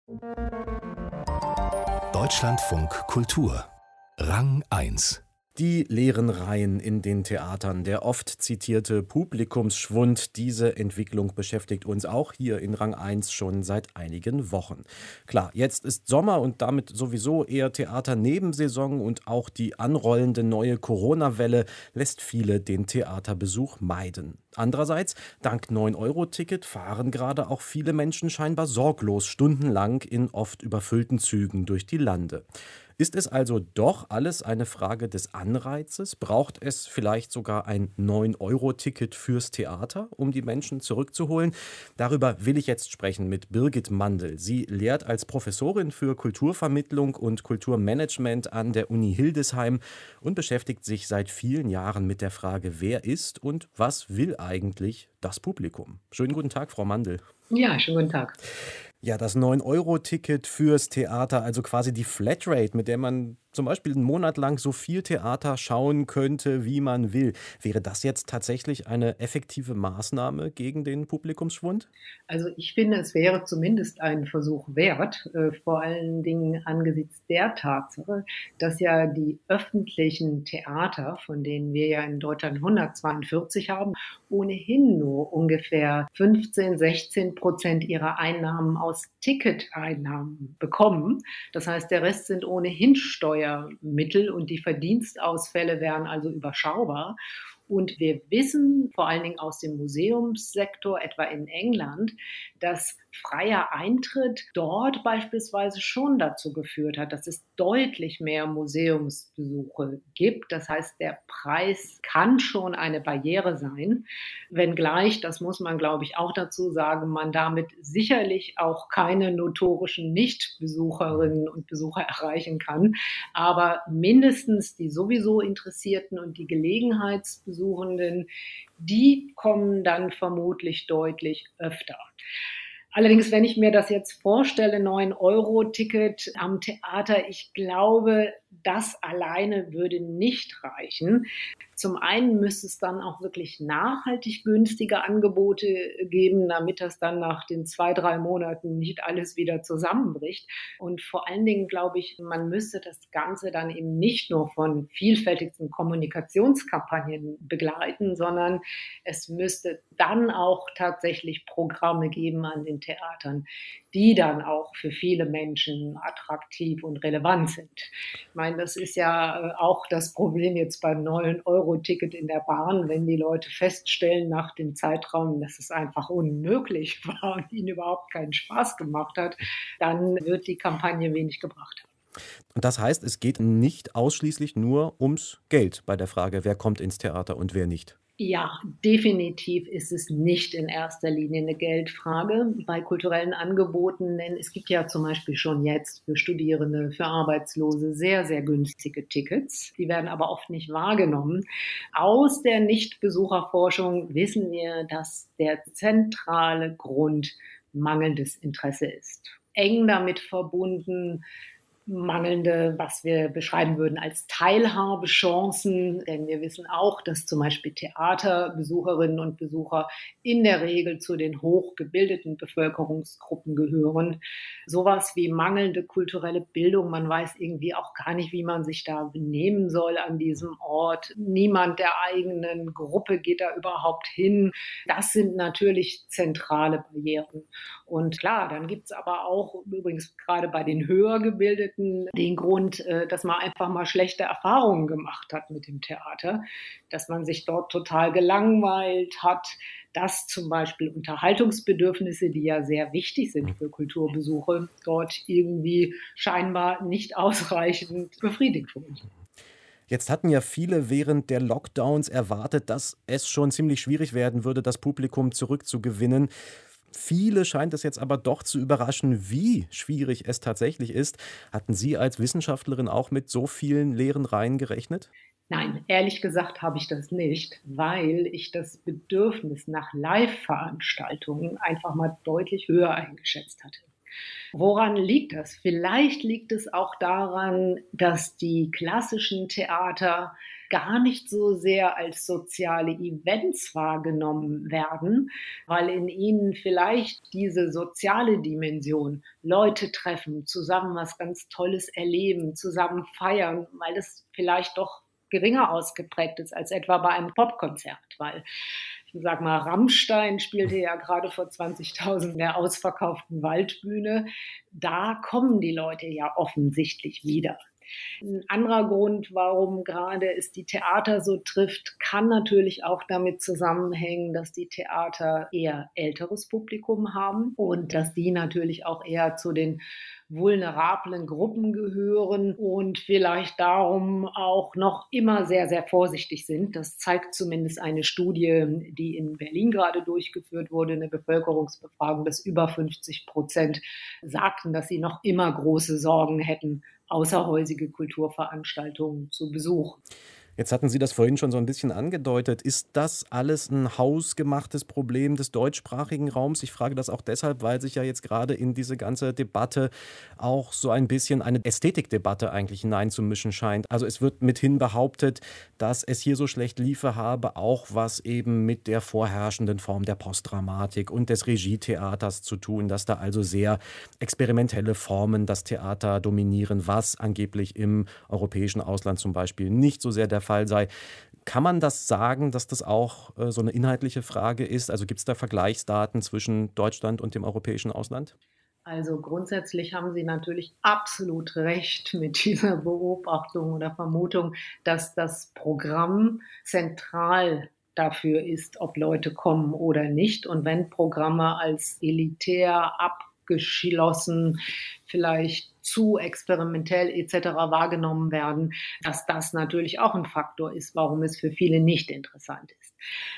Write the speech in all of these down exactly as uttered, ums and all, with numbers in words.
Deutschlandfunk Kultur Rang eins. Die leeren Reihen in den Theatern, der oft zitierte Publikumsschwund, diese Entwicklung beschäftigt uns auch hier in Rang eins schon seit einigen Wochen. Klar, jetzt ist Sommer und damit sowieso eher Theaternebensaison und auch die anrollende neue Corona-Welle lässt viele den Theaterbesuch meiden. Andererseits, dank neun Euro Ticket fahren gerade auch viele Menschen scheinbar sorglos stundenlang in oft überfüllten Zügen durch die Lande. Ist es also doch alles eine Frage des Anreizes? Braucht es vielleicht sogar ein neun Euro Ticket fürs Theater, um die Menschen zurückzuholen? Darüber will ich jetzt sprechen mit Birgit Mandl. Sie lehrt als Professorin für Kulturvermittlung und Kulturmanagement an der Uni Hildesheim und beschäftigt sich seit vielen Jahren mit der Frage, wer ist und was will eigentlich das Publikum? Schönen guten Tag, Frau Mandl. Ja, schönen guten Tag. Ja, das neun Euro Ticket fürs Theater, also quasi die Flatrate, mit der man zum Beispiel einen Monat lang so viel Theater schauen könnte, wie man will. Wäre das jetzt tatsächlich eine effektive Maßnahme gegen den Publikumsschwund? Also ich finde, es wäre zumindest ein Versuch wert, äh, vor allen Dingen angesichts der Tatsache, dass ja die öffentlichen Theater, von denen wir ja in Deutschland hundertzweiundvierzig haben, ohnehin nur ungefähr fünfzehn, sechzehn Prozent ihrer Einnahmen aus Ticketeinnahmen bekommen. Das heißt, der Rest sind ohnehin Steuermittel und die Verdienstausfälle wären also überschaubar. Und wir wissen vor allen Dingen aus dem Museumssektor, etwa in England, dass freier Eintritt dort beispielsweise schon dazu geführt hat, dass es deutlich mehr Museumsbesuche gibt. Das heißt, der Preis kann schon eine Barriere sein, wenngleich, das muss man glaube ich auch dazu sagen, man damit sicherlich auch keine notorischen Nichtbesucherinnen und Besucher erreichen kann, aber mindestens die sowieso Interessierten und die Gelegenheitsbesuchenden, die kommen dann vermutlich deutlich öfter. Allerdings, wenn ich mir das jetzt vorstelle, neun Euro Ticket am Theater, ich glaube, das alleine würde nicht reichen. Zum einen müsste es dann auch wirklich nachhaltig günstige Angebote geben, damit das dann nach den zwei, drei Monaten nicht alles wieder zusammenbricht. Und vor allen Dingen glaube ich, man müsste das Ganze dann eben nicht nur von vielfältigsten Kommunikationskampagnen begleiten, sondern es müsste dann auch tatsächlich Programme geben an den Theatern, die dann auch für viele Menschen attraktiv und relevant sind. Ich meine, das ist ja auch das Problem jetzt beim neun Euro Ticket in der Bahn, wenn die Leute feststellen nach dem Zeitraum, dass es einfach unmöglich war und ihnen überhaupt keinen Spaß gemacht hat, dann wird die Kampagne wenig gebracht haben. Und das heißt, es geht nicht ausschließlich nur ums Geld bei der Frage, wer kommt ins Theater und wer nicht. Ja, definitiv ist es nicht in erster Linie eine Geldfrage bei kulturellen Angeboten, denn es gibt ja zum Beispiel schon jetzt für Studierende, für Arbeitslose sehr, sehr günstige Tickets. Die werden aber oft nicht wahrgenommen. Aus der Nichtbesucherforschung wissen wir, dass der zentrale Grund mangelndes Interesse ist. Eng damit verbunden mangelnde, was wir beschreiben würden als Teilhabechancen, denn wir wissen auch, dass zum Beispiel Theaterbesucherinnen und Besucher in der Regel zu den hochgebildeten Bevölkerungsgruppen gehören. Sowas wie mangelnde kulturelle Bildung, man weiß irgendwie auch gar nicht, wie man sich da benehmen soll an diesem Ort. Niemand der eigenen Gruppe geht da überhaupt hin. Das sind natürlich zentrale Barrieren. Und klar, dann gibt es aber auch übrigens gerade bei den höher gebildeten den Grund, dass man einfach mal schlechte Erfahrungen gemacht hat mit dem Theater, dass man sich dort total gelangweilt hat, dass zum Beispiel Unterhaltungsbedürfnisse, die ja sehr wichtig sind für Kulturbesuche, dort irgendwie scheinbar nicht ausreichend befriedigt wurden. Jetzt hatten ja viele während der Lockdowns erwartet, dass es schon ziemlich schwierig werden würde, das Publikum zurückzugewinnen. Viele scheint es jetzt aber doch zu überraschen, wie schwierig es tatsächlich ist. Hatten Sie als Wissenschaftlerin auch mit so vielen leeren Reihen gerechnet? Nein, ehrlich gesagt habe ich das nicht, weil ich das Bedürfnis nach Live-Veranstaltungen einfach mal deutlich höher eingeschätzt hatte. Woran liegt das? Vielleicht liegt es auch daran, dass die klassischen Theater gar nicht so sehr als soziale Events wahrgenommen werden, weil in ihnen vielleicht diese soziale Dimension, Leute treffen, zusammen was ganz Tolles erleben, zusammen feiern, weil es vielleicht doch geringer ausgeprägt ist als etwa bei einem Popkonzert, weil ich sag mal, Rammstein spielte ja gerade vor zwanzigtausend in der ausverkauften Waldbühne. Da kommen die Leute ja offensichtlich wieder. Ein anderer Grund, warum gerade es die Theater so trifft, kann natürlich auch damit zusammenhängen, dass die Theater eher älteres Publikum haben und dass die natürlich auch eher zu den vulnerablen Gruppen gehören und vielleicht darum auch noch immer sehr, sehr vorsichtig sind. Das zeigt zumindest eine Studie, die in Berlin gerade durchgeführt wurde, eine Bevölkerungsbefragung, dass über fünfzig Prozent sagten, dass sie noch immer große Sorgen hätten, außerhäusige Kulturveranstaltungen zu besuchen. Jetzt hatten Sie das vorhin schon so ein bisschen angedeutet. Ist das alles ein hausgemachtes Problem des deutschsprachigen Raums? Ich frage das auch deshalb, weil sich ja jetzt gerade in diese ganze Debatte auch so ein bisschen eine Ästhetikdebatte eigentlich hineinzumischen scheint. Also es wird mithin behauptet, dass es hier so schlecht liefe habe, auch was eben mit der vorherrschenden Form der Postdramatik und des Regietheaters zu tun, dass da also sehr experimentelle Formen das Theater dominieren, was angeblich im europäischen Ausland zum Beispiel nicht so sehr der Fall sei. Kann man das sagen, dass das auch äh, so eine inhaltliche Frage ist? Also gibt es da Vergleichsdaten zwischen Deutschland und dem europäischen Ausland? Also grundsätzlich haben Sie natürlich absolut recht mit dieser Beobachtung oder Vermutung, dass das Programm zentral dafür ist, ob Leute kommen oder nicht. Und wenn Programme als elitär, abgeschlossen, vielleicht zu experimentell et cetera wahrgenommen werden, dass das natürlich auch ein Faktor ist, warum es für viele nicht interessant ist.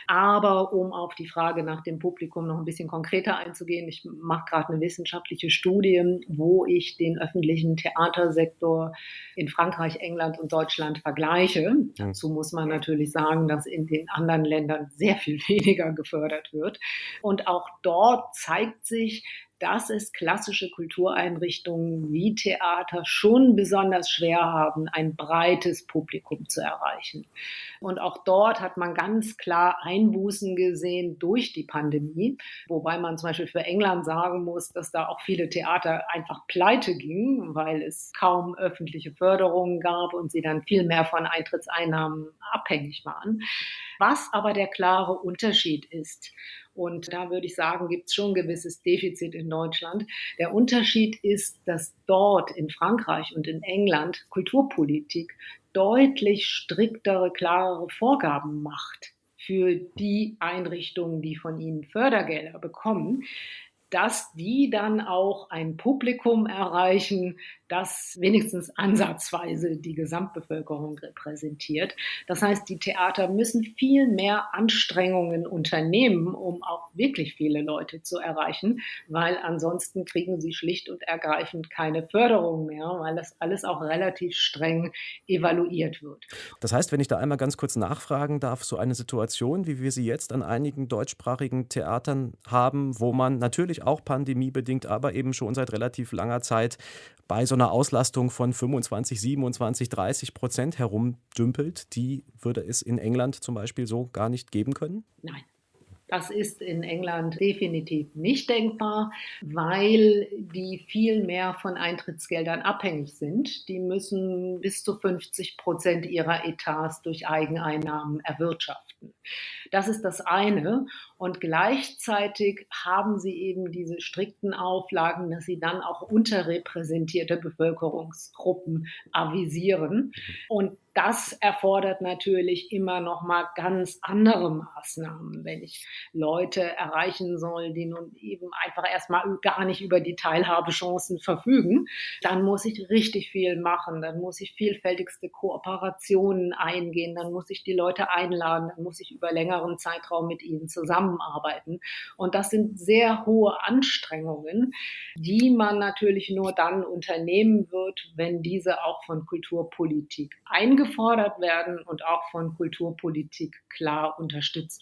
Aber um auf die Frage nach dem Publikum noch ein bisschen konkreter einzugehen, ich mache gerade eine wissenschaftliche Studie, wo ich den öffentlichen Theatersektor in Frankreich, England und Deutschland vergleiche. Dazu muss man natürlich sagen, dass in den anderen Ländern sehr viel weniger gefördert wird. Und auch dort zeigt sich, dass es klassische Kultureinrichtungen wie Theater schon besonders schwer haben, ein breites Publikum zu erreichen. Und auch dort hat man ganz klar Einbußen gesehen durch die Pandemie, wobei man zum Beispiel für England sagen muss, dass da auch viele Theater einfach pleite gingen, weil es kaum öffentliche Förderungen gab und sie dann viel mehr von Eintrittseinnahmen abhängig waren. Was aber der klare Unterschied ist, und da würde ich sagen, gibt es schon ein gewisses Defizit in Deutschland. Der Unterschied ist, dass dort in Frankreich und in England Kulturpolitik deutlich striktere, klarere Vorgaben macht für die Einrichtungen, die von ihnen Fördergelder bekommen, dass die dann auch ein Publikum erreichen, das wenigstens ansatzweise die Gesamtbevölkerung repräsentiert. Das heißt, die Theater müssen viel mehr Anstrengungen unternehmen, um auch wirklich viele Leute zu erreichen, weil ansonsten kriegen sie schlicht und ergreifend keine Förderung mehr, weil das alles auch relativ streng evaluiert wird. Das heißt, wenn ich da einmal ganz kurz nachfragen darf, so eine Situation, wie wir sie jetzt an einigen deutschsprachigen Theatern haben, wo man natürlich auch pandemiebedingt, aber eben schon seit relativ langer Zeit bei so einer Auslastung von fünfundzwanzig, siebenundzwanzig, dreißig Prozent herumdümpelt, die würde es in England zum Beispiel so gar nicht geben können? Nein. Das ist in England definitiv nicht denkbar, weil die viel mehr von Eintrittsgeldern abhängig sind. Die müssen bis zu fünfzig Prozent ihrer Etats durch Eigeneinnahmen erwirtschaften. Das ist das eine. Und gleichzeitig haben sie eben diese strikten Auflagen, dass sie dann auch unterrepräsentierte Bevölkerungsgruppen avisieren. Und das erfordert natürlich immer noch mal ganz andere Maßnahmen, wenn ich Leute erreichen soll, die nun eben einfach erstmal gar nicht über die Teilhabechancen verfügen. Dann muss ich richtig viel machen, dann muss ich vielfältigste Kooperationen eingehen, dann muss ich die Leute einladen, dann muss ich über längeren Zeitraum mit ihnen zusammenarbeiten. Und das sind sehr hohe Anstrengungen, die man natürlich nur dann unternehmen wird, wenn diese auch von Kulturpolitik eingefordert werden und auch von Kulturpolitik klar unterstützt werden.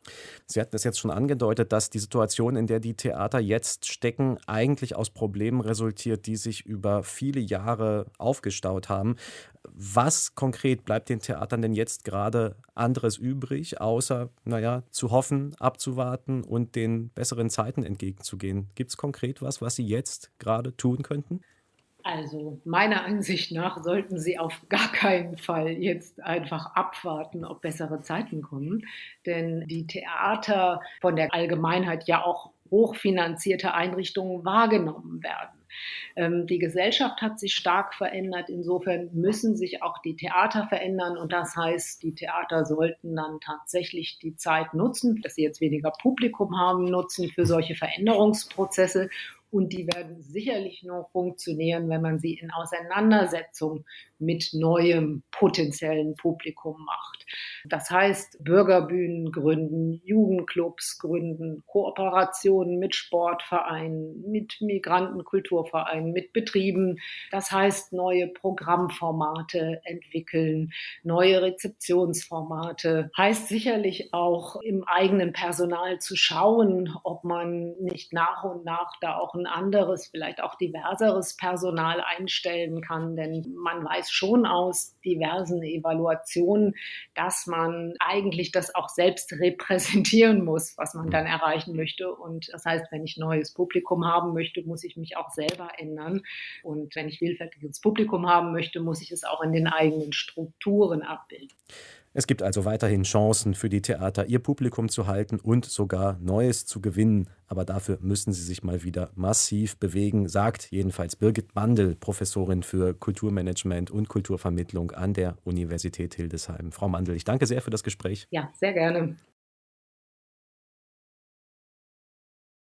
Sie hatten es jetzt schon angedeutet, dass die Situation, in der die Theater jetzt stecken, eigentlich aus Problemen resultiert, die sich über viele Jahre aufgestaut haben. Was konkret bleibt den Theatern denn jetzt gerade anderes übrig, außer, naja, zu hoffen, abzuwarten und den besseren Zeiten entgegenzugehen? Gibt es konkret was, was Sie jetzt gerade tun könnten? Also meiner Ansicht nach sollten Sie auf gar keinen Fall jetzt einfach abwarten, ob bessere Zeiten kommen. Denn die Theater von der Allgemeinheit ja auch hochfinanzierte Einrichtungen wahrgenommen werden. Ähm, die Gesellschaft hat sich stark verändert. Insofern müssen sich auch die Theater verändern. Und das heißt, die Theater sollten dann tatsächlich die Zeit nutzen, dass sie jetzt weniger Publikum haben, nutzen für solche Veränderungsprozesse. Und die werden sicherlich nur funktionieren, wenn man sie in Auseinandersetzung mit neuem potenziellen Publikum macht. Das heißt, Bürgerbühnen gründen, Jugendclubs gründen, Kooperationen mit Sportvereinen, mit Migrantenkulturvereinen, mit Betrieben. Das heißt, neue Programmformate entwickeln, neue Rezeptionsformate. Heißt sicherlich auch, im eigenen Personal zu schauen, ob man nicht nach und nach da auch ein anderes, vielleicht auch diverseres Personal einstellen kann. Denn man weiß schon aus diversen Evaluationen, dass man eigentlich das auch selbst repräsentieren muss, was man dann erreichen möchte. Und das heißt, wenn ich neues Publikum haben möchte, muss ich mich auch selber ändern. Und wenn ich vielfältiges Publikum haben möchte, muss ich es auch in den eigenen Strukturen abbilden. Es gibt also weiterhin Chancen für die Theater, ihr Publikum zu halten und sogar Neues zu gewinnen. Aber dafür müssen sie sich mal wieder massiv bewegen, sagt jedenfalls Birgit Mandl, Professorin für Kulturmanagement und Kulturvermittlung an der Universität Hildesheim. Frau Mandl, ich danke sehr für das Gespräch. Ja, sehr gerne.